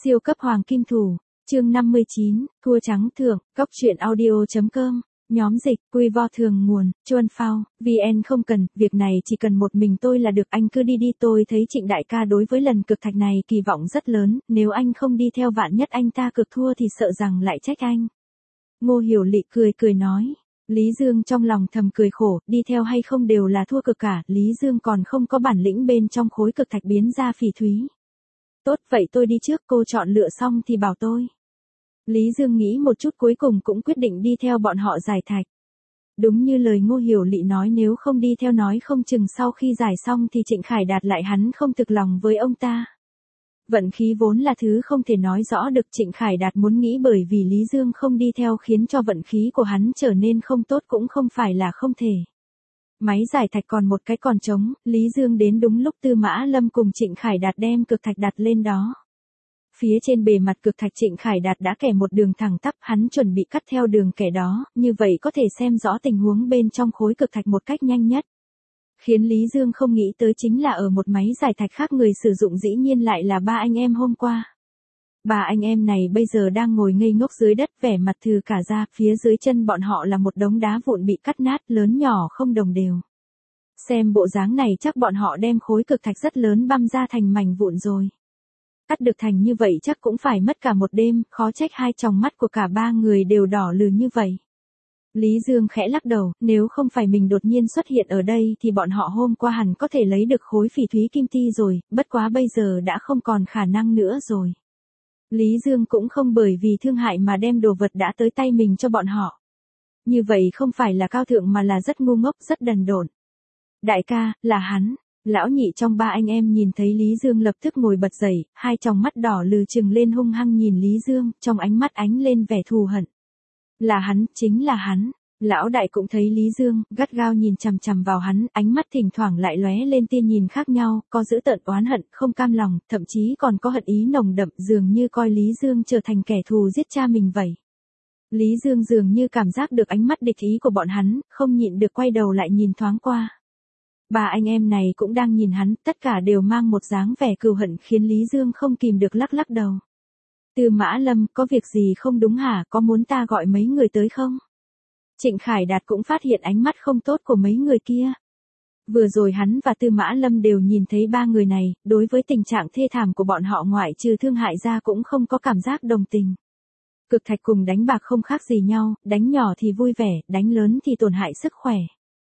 Siêu cấp hoàng kim thủ, chương 59, thua trắng thưởng, cóc truyện audio.com, nhóm dịch, quy vo thường nguồn, chuan phao, VN không cần, việc này chỉ cần một mình tôi là được, anh cứ đi đi. Tôi thấy Trịnh đại ca đối với lần cực thạch này kỳ vọng rất lớn, nếu anh không đi theo vạn nhất anh ta cực thua thì sợ rằng lại trách anh. Ngô Hiểu Lị cười cười nói. Lý Dương trong lòng thầm cười khổ, đi theo hay không đều là thua cực cả, Lý Dương còn không có bản lĩnh bên trong khối cực thạch biến ra phỉ thúy. Tốt vậy tôi đi trước, cô chọn lựa xong thì bảo tôi. Lý Dương nghĩ một chút cuối cùng cũng quyết định đi theo bọn họ giải thạch. Đúng như lời Ngô Hiểu Lị nói, nếu không đi theo nói không chừng sau khi giải xong thì Trịnh Khải Đạt lại hắn không thực lòng với ông ta. Vận khí vốn là thứ không thể nói rõ được, Trịnh Khải Đạt muốn nghĩ bởi vì Lý Dương không đi theo khiến cho vận khí của hắn trở nên không tốt cũng không phải là không thể. Máy giải thạch còn một cái còn trống, Lý Dương đến đúng lúc Tư Mã Lâm cùng Trịnh Khải Đạt đem cực thạch đặt lên đó. Phía trên bề mặt cực thạch Trịnh Khải Đạt đã kẻ một đường thẳng tắp, hắn chuẩn bị cắt theo đường kẻ đó, như vậy có thể xem rõ tình huống bên trong khối cực thạch một cách nhanh nhất. Khiến Lý Dương không nghĩ tới chính là ở một máy giải thạch khác người sử dụng dĩ nhiên lại là ba anh em hôm qua. Ba anh em này bây giờ đang ngồi ngây ngốc dưới đất, vẻ mặt thừ cả ra, phía dưới chân bọn họ là một đống đá vụn bị cắt nát, lớn nhỏ không đồng đều. Xem bộ dáng này chắc bọn họ đem khối cực thạch rất lớn băm ra thành mảnh vụn rồi. Cắt được thành như vậy chắc cũng phải mất cả một đêm, khó trách hai tròng mắt của cả ba người đều đỏ lừ như vậy. Lý Dương khẽ lắc đầu, nếu không phải mình đột nhiên xuất hiện ở đây thì bọn họ hôm qua hẳn có thể lấy được khối phỉ thúy kim ti rồi, bất quá bây giờ đã không còn khả năng nữa rồi. Lý Dương cũng không bởi vì thương hại mà đem đồ vật đã tới tay mình cho bọn họ. Như vậy không phải là cao thượng mà là rất ngu ngốc, rất đần độn. Đại ca, là hắn. Lão nhị trong ba anh em nhìn thấy Lý Dương lập tức ngồi bật dậy, hai tròng mắt đỏ lừ trừng lên hung hăng nhìn Lý Dương, trong ánh mắt ánh lên vẻ thù hận. Là hắn, chính là hắn. Lão đại cũng thấy Lý Dương, gắt gao nhìn chằm chằm vào hắn, ánh mắt thỉnh thoảng lại lóe lên tia nhìn khác nhau, có dữ tợn oán hận, không cam lòng, thậm chí còn có hận ý nồng đậm, dường như coi Lý Dương trở thành kẻ thù giết cha mình vậy. Lý Dương dường như cảm giác được ánh mắt địch ý của bọn hắn, không nhịn được quay đầu lại nhìn thoáng qua. Ba anh em này cũng đang nhìn hắn, tất cả đều mang một dáng vẻ cừu hận khiến Lý Dương không kìm được lắc lắc đầu. Tư Mã Lâm, có việc gì không đúng hả, có muốn ta gọi mấy người tới không? Trịnh Khải Đạt cũng phát hiện ánh mắt không tốt của mấy người kia. Vừa rồi hắn và Tư Mã Lâm đều nhìn thấy ba người này, đối với tình trạng thê thảm của bọn họ ngoại trừ thương hại ra cũng không có cảm giác đồng tình. Cực thạch cùng đánh bạc không khác gì nhau, đánh nhỏ thì vui vẻ, đánh lớn thì tổn hại sức khỏe.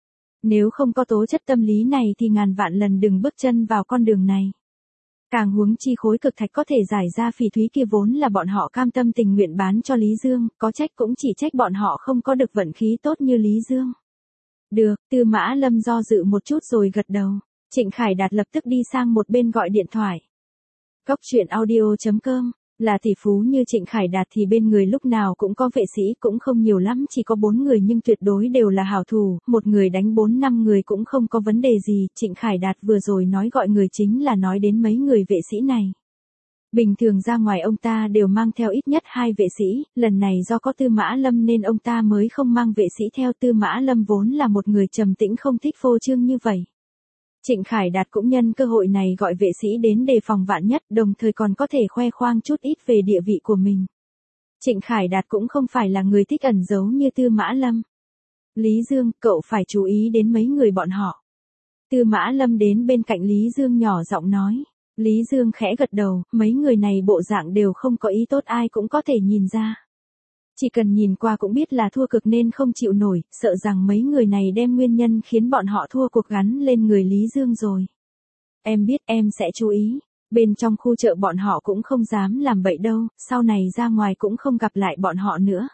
Nếu không có tố chất tâm lý này thì ngàn vạn lần đừng bước chân vào con đường này. Càng huống chi khối cực thạch có thể giải ra phỉ thúy kia vốn là bọn họ cam tâm tình nguyện bán cho Lý Dương, có trách cũng chỉ trách bọn họ không có được vận khí tốt như Lý Dương. Được, Tư Mã Lâm do dự một chút rồi gật đầu. Trịnh Khải Đạt lập tức đi sang một bên gọi điện thoại. Cóc truyện audio.com, là tỷ phú như Trịnh Khải Đạt thì bên người lúc nào cũng có vệ sĩ, cũng không nhiều lắm, chỉ có 4 người nhưng tuyệt đối đều là hảo thủ, một người đánh 4-5 người cũng không có vấn đề gì. Trịnh Khải Đạt vừa rồi nói gọi người chính là nói đến mấy người vệ sĩ này. Bình thường ra ngoài ông ta đều mang theo ít nhất 2 vệ sĩ, lần này do có Tư Mã Lâm nên ông ta mới không mang vệ sĩ theo. Tư Mã Lâm vốn là một người trầm tĩnh không thích phô trương như vậy. Trịnh Khải Đạt cũng nhân cơ hội này gọi vệ sĩ đến đề phòng vạn nhất, đồng thời còn có thể khoe khoang chút ít về địa vị của mình. Trịnh Khải Đạt cũng không phải là người thích ẩn giấu như Tư Mã Lâm. Lý Dương, cậu phải chú ý đến mấy người bọn họ. Tư Mã Lâm đến bên cạnh Lý Dương nhỏ giọng nói. Lý Dương khẽ gật đầu, mấy người này bộ dạng đều không có ý tốt, ai cũng có thể nhìn ra. Chỉ cần nhìn qua cũng biết là thua cực nên không chịu nổi, sợ rằng mấy người này đem nguyên nhân khiến bọn họ thua cuộc gắn lên người Lý Dương rồi. Em biết, em sẽ chú ý. Bên trong khu chợ bọn họ cũng không dám làm bậy đâu, sau này ra ngoài cũng không gặp lại bọn họ nữa.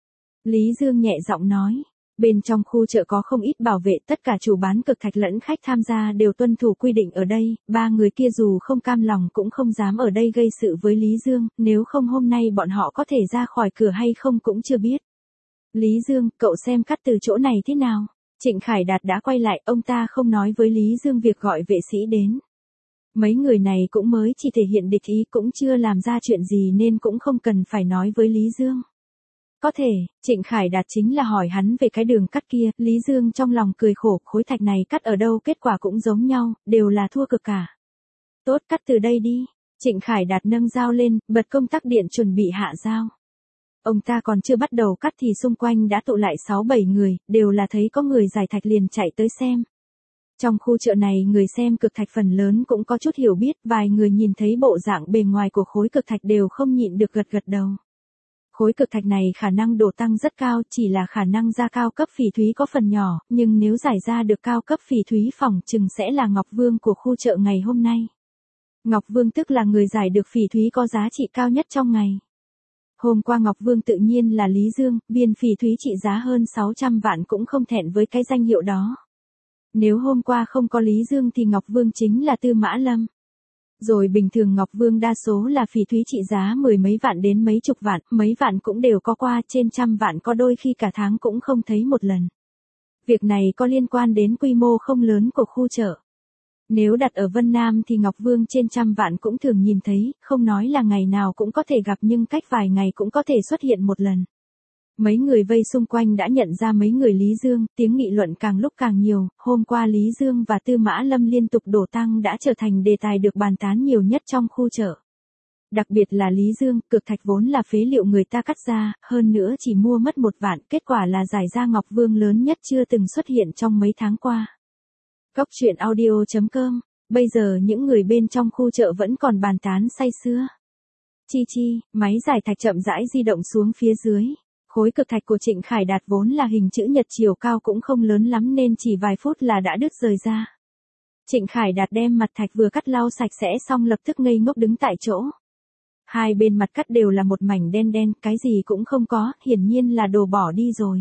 Lý Dương nhẹ giọng nói. Bên trong khu chợ có không ít bảo vệ, tất cả chủ bán cực thạch lẫn khách tham gia đều tuân thủ quy định ở đây, ba người kia dù không cam lòng cũng không dám ở đây gây sự với Lý Dương, nếu không hôm nay bọn họ có thể ra khỏi cửa hay không cũng chưa biết. Lý Dương, cậu xem cắt từ chỗ này thế nào? Trịnh Khải Đạt đã quay lại, ông ta không nói với Lý Dương việc gọi vệ sĩ đến. Mấy người này cũng mới chỉ thể hiện địch ý, cũng chưa làm ra chuyện gì nên cũng không cần phải nói với Lý Dương. Có thể, Trịnh Khải Đạt chính là hỏi hắn về cái đường cắt kia, Lý Dương trong lòng cười khổ, khối thạch này cắt ở đâu kết quả cũng giống nhau, đều là thua cực cả. Tốt, cắt từ đây đi. Trịnh Khải Đạt nâng dao lên, bật công tắc điện chuẩn bị hạ dao. Ông ta còn chưa bắt đầu cắt thì xung quanh đã tụ lại 6-7 người, đều là thấy có người giải thạch liền chạy tới xem. Trong khu chợ này người xem cực thạch phần lớn cũng có chút hiểu biết, vài người nhìn thấy bộ dạng bề ngoài của khối cực thạch đều không nhịn được gật gật đầu. Khối cực thạch này khả năng đổ tăng rất cao, chỉ là khả năng ra cao cấp phỉ thúy có phần nhỏ, nhưng nếu giải ra được cao cấp phỉ thúy phỏng chừng sẽ là Ngọc Vương của khu chợ ngày hôm nay. Ngọc Vương tức là người giải được phỉ thúy có giá trị cao nhất trong ngày. Hôm qua Ngọc Vương tự nhiên là Lý Dương, viên phỉ thúy trị giá hơn 600 vạn cũng không thẹn với cái danh hiệu đó. Nếu hôm qua không có Lý Dương thì Ngọc Vương chính là Tư Mã Lâm. Rồi bình thường Ngọc Vương đa số là phỉ thúy trị giá mười mấy vạn đến mấy chục vạn, mấy vạn cũng đều có qua, trên trăm vạn có đôi khi cả tháng cũng không thấy một lần. Việc này có liên quan đến quy mô không lớn của khu chợ. Nếu đặt ở Vân Nam thì Ngọc Vương trên trăm vạn cũng thường nhìn thấy, không nói là ngày nào cũng có thể gặp nhưng cách vài ngày cũng có thể xuất hiện một lần. Mấy người vây xung quanh đã nhận ra mấy người Lý Dương, tiếng nghị luận càng lúc càng nhiều, hôm qua Lý Dương và Tư Mã Lâm liên tục đổ tăng đã trở thành đề tài được bàn tán nhiều nhất trong khu chợ. Đặc biệt là Lý Dương, cực thạch vốn là phế liệu người ta cắt ra, hơn nữa chỉ mua mất 1 vạn, kết quả là giải ra Ngọc Vương lớn nhất chưa từng xuất hiện trong mấy tháng qua. Cóc truyện audio.com, bây giờ những người bên trong khu chợ vẫn còn bàn tán say sưa. Chi, máy giải thạch chậm rãi di động xuống phía dưới. Khối cực thạch của Trịnh Khải Đạt vốn là hình chữ nhật chiều cao cũng không lớn lắm nên chỉ vài phút là đã đứt rời ra. Trịnh Khải Đạt đem mặt thạch vừa cắt lau sạch sẽ xong lập tức ngây ngốc đứng tại chỗ. Hai bên mặt cắt đều là một mảnh đen đen, cái gì cũng không có, hiển nhiên là đồ bỏ đi rồi.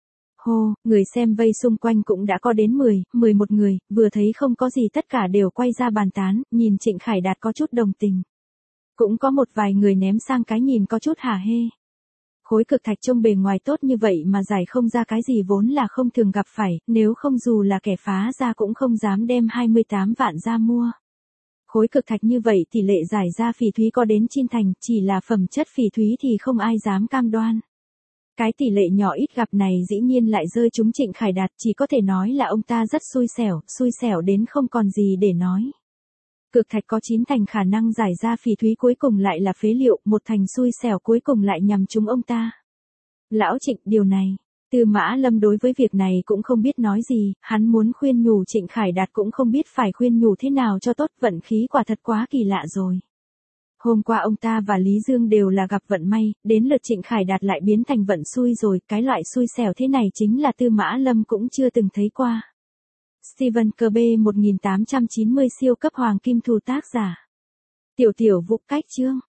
Hô, người xem vây xung quanh cũng đã có đến 11 người, vừa thấy không có gì tất cả đều quay ra bàn tán, nhìn Trịnh Khải Đạt có chút đồng tình. Cũng có một vài người ném sang cái nhìn có chút hả hê. Khối cực thạch trông bề ngoài tốt như vậy mà giải không ra cái gì vốn là không thường gặp phải, nếu không dù là kẻ phá ra cũng không dám đem 28 vạn ra mua. Khối cực thạch như vậy tỷ lệ giải ra phỉ thúy có đến 9 thành, chỉ là phẩm chất phỉ thúy thì không ai dám cam đoan. Cái tỷ lệ nhỏ ít gặp này dĩ nhiên lại rơi trúng Trịnh Khải Đạt, chỉ có thể nói là ông ta rất xui xẻo đến không còn gì để nói. Cực thạch có 9 thành khả năng giải ra phỉ thúy cuối cùng lại là phế liệu, 1 thành xui xẻo cuối cùng lại nhằm trúng ông ta. Lão Trịnh, điều này, Tư Mã Lâm đối với việc này cũng không biết nói gì, hắn muốn khuyên nhủ Trịnh Khải Đạt cũng không biết phải khuyên nhủ thế nào cho tốt, vận khí quả thật quá kỳ lạ rồi. Hôm qua ông ta và Lý Dương đều là gặp vận may, đến lượt Trịnh Khải Đạt lại biến thành vận xui rồi, cái loại xui xẻo thế này chính là Tư Mã Lâm cũng chưa từng thấy qua. Stephen Kirby 1890 siêu cấp hoàng kim thù tác giả. Tiểu Vũ cách chương.